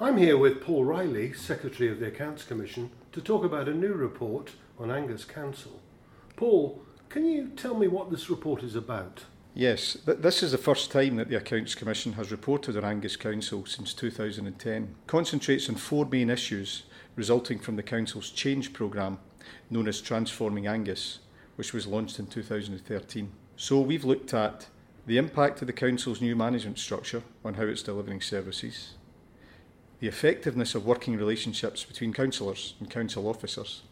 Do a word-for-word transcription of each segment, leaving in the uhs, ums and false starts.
I'm here with Paul Riley, Secretary of the Accounts Commission, to talk about a new report on Angus Council. Paul, can you tell me what this report is about? Yes, th- this is the first time that the Accounts Commission has reported on Angus Council since two thousand ten. Concentrates on four main issues resulting from the Council's change programme, known as Transforming Angus, which was launched in two thousand thirteen. So we've looked at the impact of the Council's new management structure on how it's delivering services, the effectiveness of working relationships between councillors and council officers,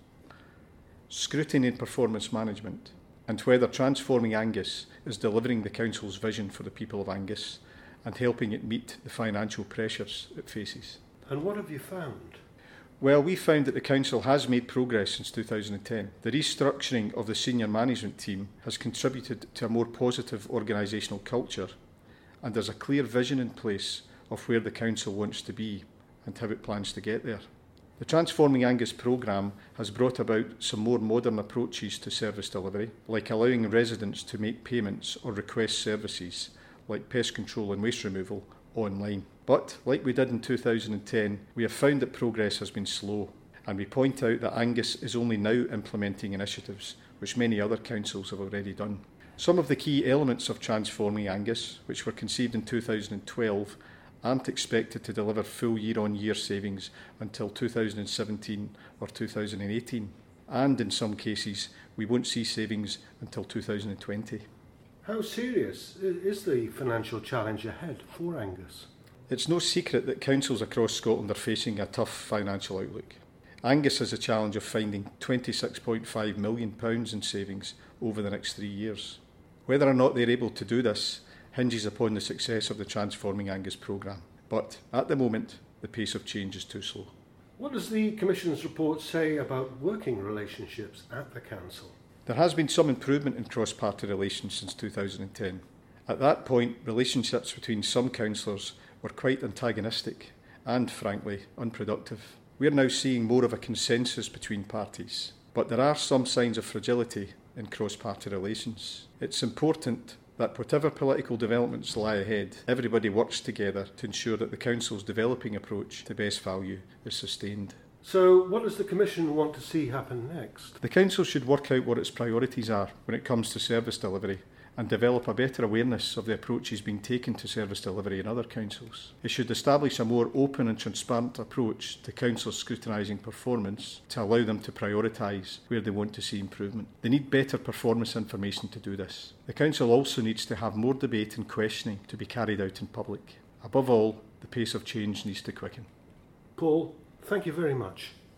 scrutiny and performance management, and whether Transforming Angus is delivering the Council's vision for the people of Angus and helping it meet the financial pressures it faces. And what have you found? Well, we found that the Council has made progress since two thousand ten. The restructuring of the senior management team has contributed to a more positive organisational culture, and there's a clear vision in place of where the Council wants to be and how it plans to get there. The Transforming Angus programme has brought about some more modern approaches to service delivery, like allowing residents to make payments or request services like pest control and waste removal online. But, like we did in two thousand ten, we have found that progress has been slow, and we point out that Angus is only now implementing initiatives which many other councils have already done. Some of the key elements of Transforming Angus, which were conceived in two thousand twelve, aren't expected to deliver full year-on-year savings until two thousand seventeen or two thousand eighteen, and in some cases we won't see savings until two thousand twenty. How serious is the financial challenge ahead for Angus? It's no secret that councils across Scotland are facing a tough financial outlook. Angus has a challenge of finding twenty-six point five million pounds in savings over the next three years. Whether or not they're able to do this hinges upon the success of the Transforming Angus programme. But at the moment, the pace of change is too slow. What does the Commission's report say about working relationships at the Council? There has been some improvement in cross-party relations since two thousand ten. At that point, relationships between some councillors were quite antagonistic and, frankly, unproductive. We are now seeing more of a consensus between parties, but there are some signs of fragility in cross-party relations. It's important that whatever political developments lie ahead, everybody works together to ensure that the Council's developing approach to best value is sustained. So what does the Commission want to see happen next? The Council should work out what its priorities are when it comes to service delivery and develop a better awareness of the approaches being taken to service delivery in other councils. It should establish a more open and transparent approach to councils scrutinising performance to allow them to prioritise where they want to see improvement. They need better performance information to do this. The Council also needs to have more debate and questioning to be carried out in public. Above all, the pace of change needs to quicken. Paul, thank you very much.